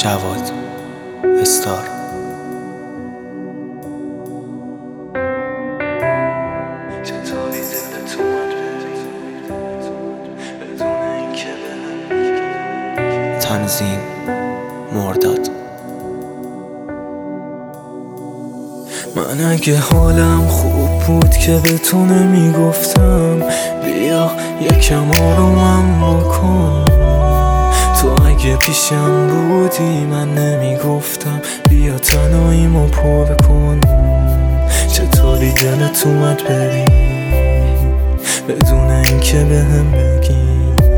جواد استار. چطوری دلت اومد بری بدون اینکه بهم تنظیم مرداد. من اگه حالم خوب بود که به تو نمیگفتم بیا یکم آرومم بکن. تو اگه پیشم بودی من نمیگفتم بیا تنهاییمو پر کن. چطوری دلت اومد بری بدون اینکه بهم بگی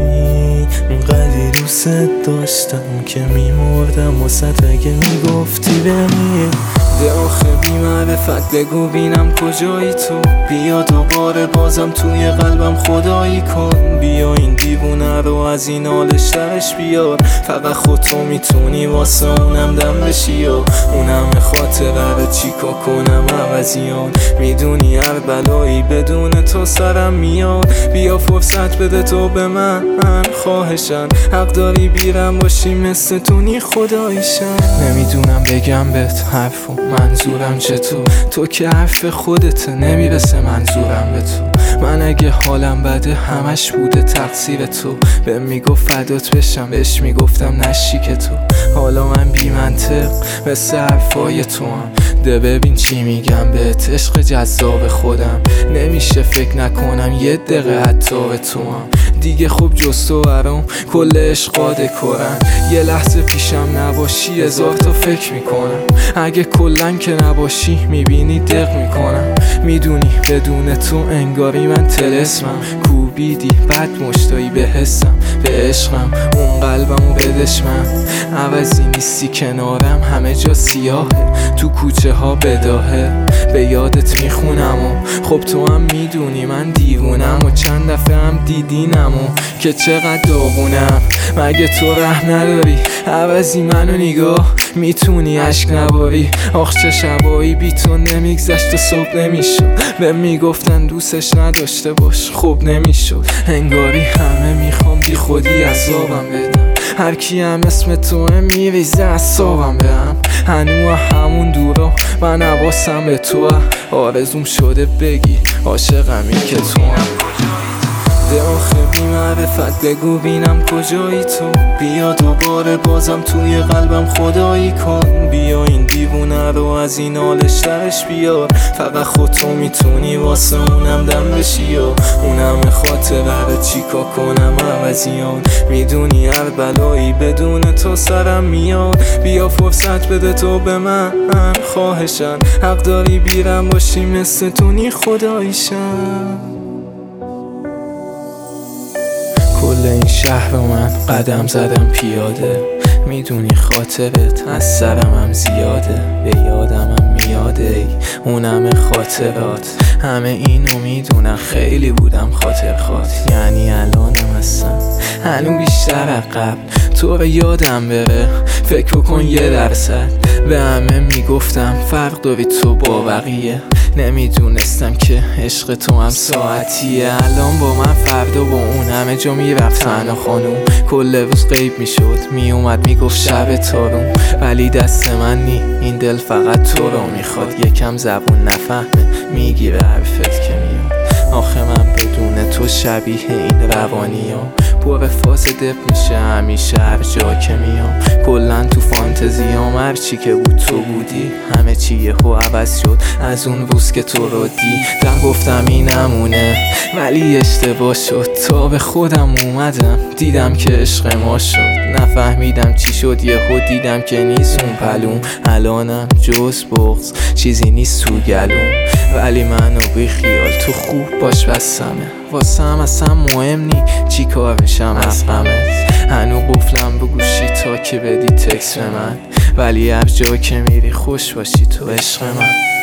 اونقدری دوست داشتم که میمردم واسه اگه میگفتی بری. ده آخه بی معرفت بگو بینم کجایی تو، بیا دوباره بازم توی قلبم خدایی کن. بیا این دیوونه رو از این حالش درش بیار، فقط خودتو میتونی واسه اونم دم بشی و اونم خاطره رو چیکار کنم عوضیان. میدونی هر بلایی بدون تو سرم میاد، بیا فرصت بده تو به من خواهشن، حق داری بیرم باشی مثل تونی خداییشن. نمیدونم بگم بهت حرفو منظورم چطور، تو که حرف خودت نمیرسه منظورم به تو. من اگه حالم بده همش بوده تقصیر تو، به میگفت فدات بشم بهش میگفتم نشی که تو. حالا من بی منطق مثل حرفای تو هم، ده ببین چی میگم بهت عشق جذاب خودم. نمیشه فکر نکنم یه دقیقه حتی به تو هم دیگه. خوب جز تو برام کل عشقاده کرن، یه لحظه پیشم نباشی هزار تا فکر میکنم. اگه کلن که نباشی میبینی دق میکنم. میدونی بدون تو انگاری من طلسمم، کوبیدی بد مشتایی به حسم به عشقم، اون قلبمو بدش من. عوضی نیستی کنارم همه جا سیاهه، تو کوچه ها بداهه به یادت میخونم و خب تو هم میدونی من دیوونم و چند دفعه هم دیدینم و که چقدر داغونم. مگه تو ره نداری عوضی منو نگاه میتونی عشق نباری. آخ چه شبایی بی تو نمیگذشت و صبح نمیشد، به میگفتن دوستش نداشته باش خوب نمیشد. انگاری همه میخوام بی خودی عذابم بدم، هر کی هم اسم توه میریزه اعصابم بهم. هنو همون دورا من حواسم به تو، آرزوم شده بگی عاشقمی که تو هم. ده آخه بی معرفت بگو بینم کجایی تو، بیا دوباره بازم توی قلبم خدایی کن. بیا این دیوونه رو از این حالش درش بیار، فقط خودتو میتونی واسه اونم دم بشی و اونم خاطره رو چیکار کنم عوضیان. میدونی هر بلایی بدون تو سرم میاد، بیا فرصت بده تو به من خواهشن، حق داری بیرم باشی مثل تونی خداییشن. کل این شهر رو من قدم زدم پیاده، میدونی خاطرت از سرم هم زیاده، به یادم هم میاده ای اونم خاطرات. همه اینو میدونم خیلی بودم خاطرخوات، یعنی الانم هستم هنو بیشتر از قبل. تو رو یادم بره فکر کن 1% به همه میگفتم فرق داری تو با بقیه. نمیدونستم که عشق تو هم ساعتیه، الان با من فردا با اون همه جا میرفت تنها خانوم. کل روز غیب میشد میومد میگفت شب تارون، ولی دست من نی این دل فقط تو رو میخواد. یکم زبون نفهمه میگیره حرفت که میاد. آخه من بدون تو شبیه این روانیام، پر فاز دب میشه همیشه هر جا که میام. کلن تو فانتزیام هرچی که بود تو بودی، همه چی یهو عوض شد از اون روز که تو رو دیدم. گفتم این نمونه ولی اشتباه شد، تا به خودم اومدم دیدم که عشق ما شد. نفهمیدم چی شد یهو دیدم که نیست اون پلوم. الانم جز بغض چیزی نیست تو گلوم، ولی منو بی خیال تو خوب باش بسمه. واسه هم اصلا مهم نی چی کار میشم از غمت. هنو قفلم بگوشی تا که بدی تکس به من، ولی هر جا که میری خوش باشی تو عشق من.